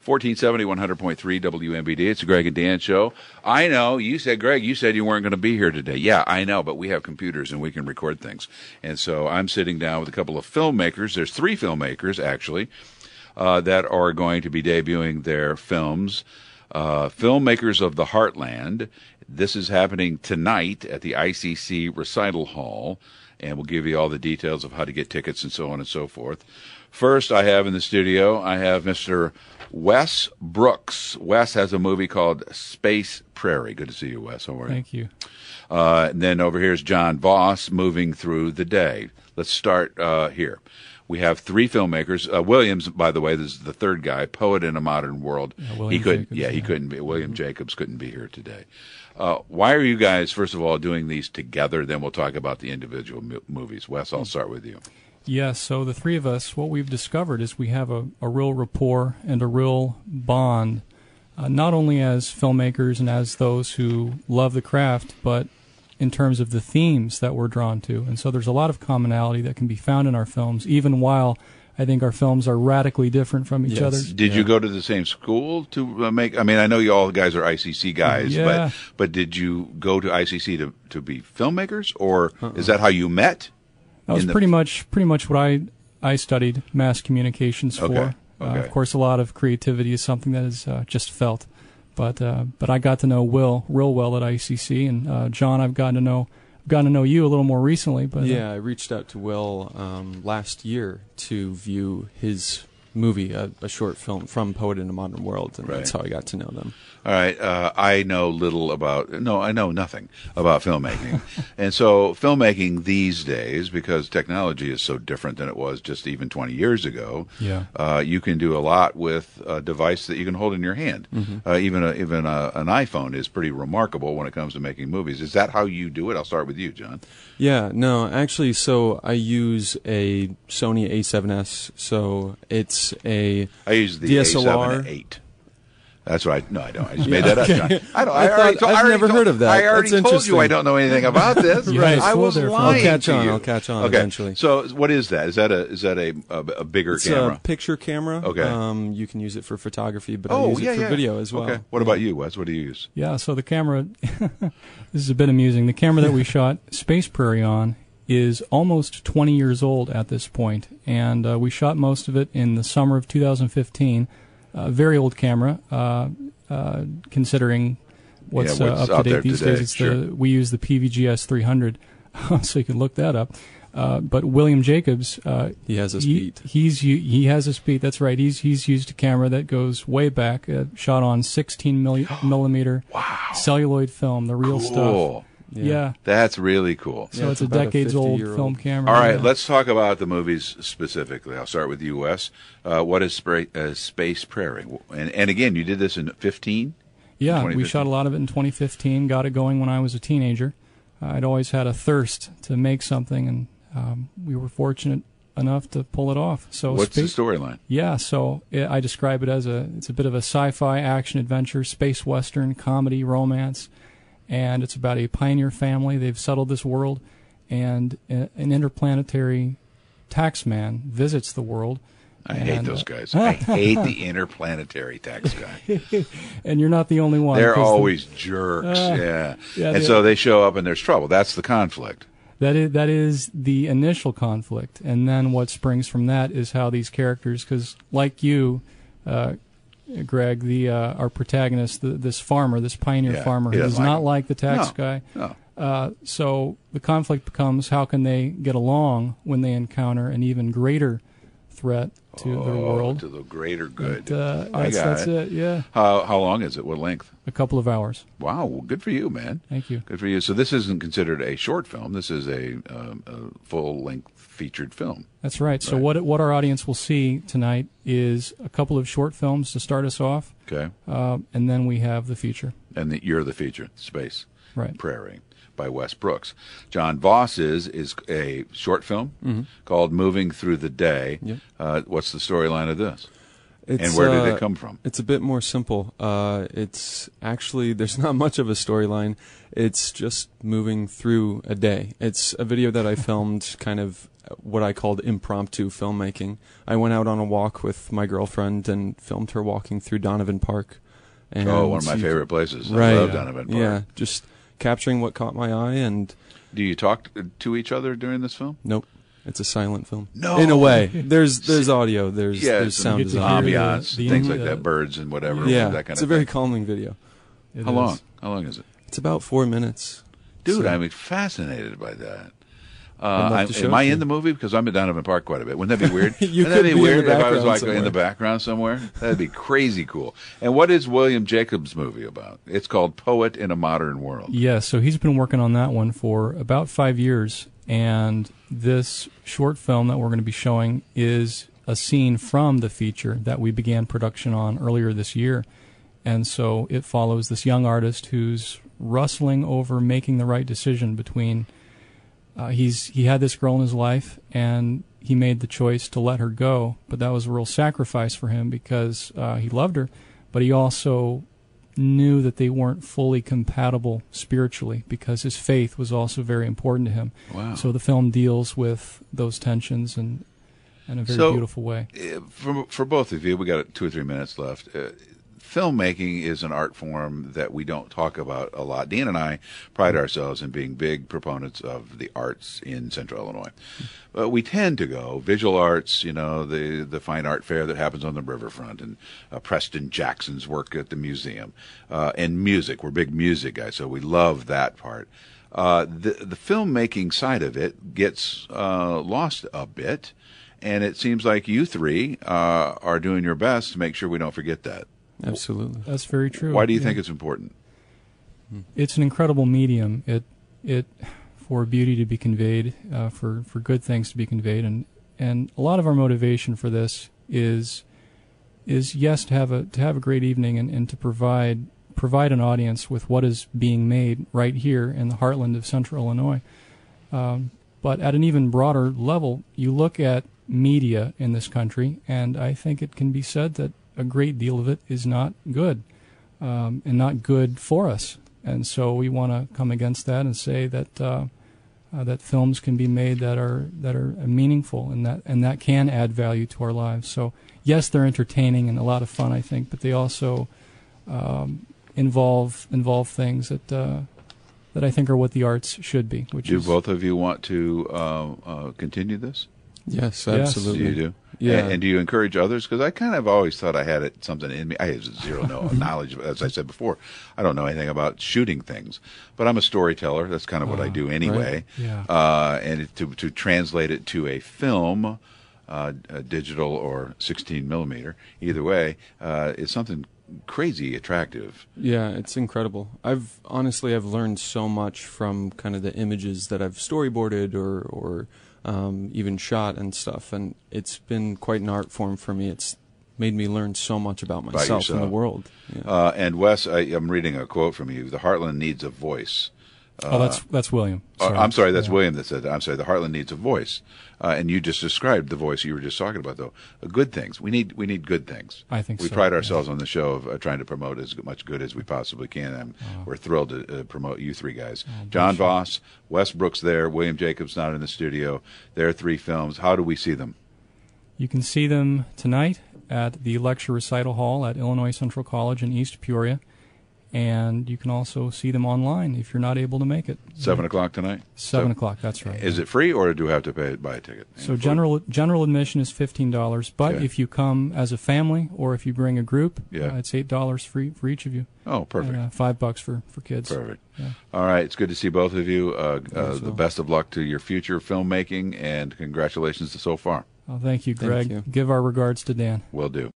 1470, 100.3 WMBD. It's the Greg and Dan Show. I know, you said, Greg, you said you weren't going to be here today. Yeah, I know, but we have computers and we can record things. And so I'm sitting down with a couple of filmmakers. There's 3 filmmakers, actually, that are going to be debuting their films. Filmmakers of the Heartland. This is happening tonight at the ICC Recital Hall, and we'll give you all the details of how to get tickets and so on and so forth. First, I have in the studio, I have Mr. Wes Brooks. Wes has a movie called Space Prairie. Good to see you, Wes. How are you? Thank you. And then over here is John Voss, Moving Through the Day. Let's start here. We have 3 filmmakers. Williams, by the way, this is the third guy, Poet in a Modern World. He couldn't be. William Jacobs couldn't be here today. Why are you guys, first of all, doing these together? Then we'll talk about the individual movies. Wes, I'll start with you. Yes, so the 3 of us, what we've discovered is we have a real rapport and a real bond, not only as filmmakers and as those who love the craft, but in terms of the themes that we're drawn to. And so there's a lot of commonality that can be found in our films, even while I think our films are radically different from each other. Did you go to the same school to make? I mean, I know you all guys are ICC guys, but did you go to ICC to be filmmakers, or is that how you met? That was pretty much what I studied mass communications for. Okay. Of course, a lot of creativity is something that is just felt. But I got to know Will real well at ICC, and John, I've gotten to know you a little more recently. But I reached out to Will last year to view his movie, a short film from Poet in a Modern World, and that's how I got to know them. All right, I know I know nothing about filmmaking. And so filmmaking these days, because technology is so different than it was just even 20 years ago, you can do a lot with a device that you can hold in your hand. Mm-hmm. Even an iPhone is pretty remarkable when it comes to making movies. Is that how you do it? I'll start with you, John. Yeah, no, actually, so I use a Sony A7S, so it's I use the DSLR. A7 VIII. That's right. No, I don't. I just made that up, John. I've never heard of that. I already told you I don't know anything about this. Right. I was lying to you. I'll catch on okay. eventually. So what is that? Is that a bigger camera? It's a picture camera. Okay. You can use it for photography, but I use it for video as well. Okay. What about you, Wes? What do you use? Yeah, so the camera, this is a bit amusing. The camera that we shot Space Prairie on is almost 20 years old at this point, and we shot most of it in the summer of 2015. Very old camera, considering what's up to date these days. We use the PVGS 300, so you can look that up. But William Jacobs, he has a speed. He has a speed. That's right. He's used a camera that goes way back, shot on 16 millimeter celluloid film, the real stuff. Yeah. That's really cool. So it's a decades-old film camera. All right, let's talk about the movies specifically. I'll start with you, Wes. What is Space Prairie? And again, you did this in 15? Yeah, we shot a lot of it in 2015, got it going when I was a teenager. I'd always had a thirst to make something, and we were fortunate enough to pull it off. So what's the storyline? Yeah, so I describe it as it's a bit of a sci-fi action-adventure, space western, comedy, romance. And it's about a pioneer family. They've settled this world, and an interplanetary taxman visits the world. I hate those guys. I hate the interplanetary tax guy. And you're not the only one. They're always jerks. And so they show up and there's trouble. That's the conflict. That is the initial conflict. And then what springs from that is how these characters, because like you, Greg, our protagonist, this farmer, this pioneer farmer, who does not like the tax guy. No. So the conflict becomes, how can they get along when they encounter an even greater threat to their world? To the greater good. That's it, yeah. How long is it? What length? A couple of hours. Wow, well, good for you, man. Thank you. Good for you. So this isn't considered a short film. This is a full-length featured film. That's right. So what our audience will see tonight is a couple of short films to start us off. Okay. And then we have the feature. And you're the feature, Space Right. Prairie, by Wes Brooks. John Voss is a short film called Moving Through the Day. Yep. What's the storyline of this? And where did it come from? It's a bit more simple. It's actually, there's not much of a storyline. It's just moving through a day. It's a video that I filmed, kind of what I called impromptu filmmaking. I went out on a walk with my girlfriend and filmed her walking through Donovan Park. And one of my favorite places. Right. I love Donovan Park. Yeah, just capturing what caught my eye. And do you talk to each other during this film? nope. It's a silent film. No. In a way. There's audio, there's sound get to design. hear Ambiance, the things like that, birds and whatever. Yeah, that kind it's of a very thing. calming video. It How is. long? How long is it? It's about 4 minutes. Dude, So- I'm fascinated by that. I'd love to show Am I it to in the movie? Because I'm at Donovan Park quite a bit. Wouldn't that be weird? You Wouldn't that could be be in weird the if I was background like in somewhere. the background somewhere? That'd be crazy cool. And what is William Jacobs' movie about? It's called Poet in a Modern World. Yeah, so he's been working on that one for about 5 years, and this short film that we're going to be showing is a scene from the feature that we began production on earlier this year. And so it follows this young artist who's wrestling over making the right decision between he had this girl in his life, and he made the choice to let her go, but that was a real sacrifice for him because he loved her, but he also knew that they weren't fully compatible spiritually because his faith was also very important to him. Wow. So the film deals with those tensions in a very beautiful way. For both of you, we got 2 or 3 minutes left. Filmmaking is an art form that we don't talk about a lot. Dean and I pride ourselves in being big proponents of the arts in Central Illinois. But we tend to go visual arts, the fine art fair that happens on the riverfront, and Preston Jackson's work at the museum, and music. We're big music guys, so we love that part. The filmmaking side of it gets lost a bit, and it seems like you three are doing your best to make sure we don't forget that. Absolutely. That's very true. Why do you think it's important? It's an incredible medium. It for beauty to be conveyed, for good things to be conveyed, and a lot of our motivation for this is yes, to have a great evening and to provide an audience with what is being made right here in the heartland of Central Illinois. But at an even broader level, you look at media in this country, and I think it can be said that a great deal of it is not good, and not good for us. And so we want to come against that and say that that films can be made that are meaningful and that can add value to our lives. So yes, they're entertaining and a lot of fun, I think, but they also involve things that I think are what the arts should be. Do both of you want to continue this? Yes, Yes. absolutely. You do? Yeah. And do you encourage others? Because I kind of always thought I had something in me. I have zero knowledge, as I said before. I don't know anything about shooting things. But I'm a storyteller. That's kind of what I do anyway. Right. Yeah. And to translate it to a film, digital or 16 millimeter, either way, is something crazy attractive. Yeah, it's incredible. I've learned so much from kind of the images that I've storyboarded or even shot and stuff, and it's been quite an art form for me. It's made me learn so much about myself and the world. Yeah. And Wes, I'm reading a quote from you. The Heartland needs a voice. That's William. Sorry. I'm sorry, that's William that said that. I'm sorry, the Heartland needs a voice. And you just described the voice you were just talking about, though. Good things. We need good things. I think we so, pride ourselves on the show of trying to promote as much good as we possibly can. And we're thrilled to promote you three guys. John Voss, Wes Brooks there, William Jacobs not in the studio. Their 3 films. How do we see them? You can see them tonight at the Lecture Recital Hall at Illinois Central College in East Peoria. And you can also see them online if you're not able to make it. 7 o'clock tonight? 7 o'clock, that's right. Is it free, or do we have to buy a ticket? So general admission is $15, but Okay. if you come as a family or if you bring a group, Yeah. it's $8 free for each of you. Oh, perfect. And $5 for kids. Perfect. Yeah. All right, it's good to see both of you. The best of luck to your future filmmaking, and congratulations so far. Thank you, Greg. you. Give our regards to Dan. Will do.